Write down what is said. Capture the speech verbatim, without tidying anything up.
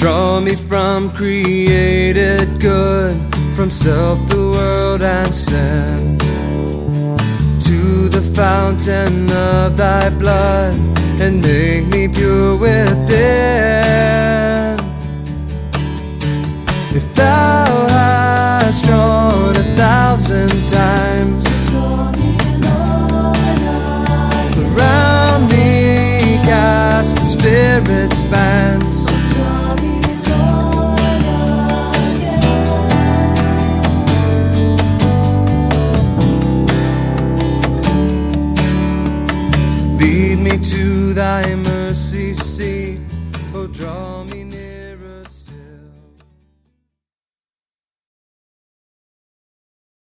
Draw me from created good, from self, the world, and sin, to the fountain of thy blood, and make me pure within. If thou hast drawn a thousand times around me, cast the Spirit's bands. Lead me to thy mercy seat, oh draw me near.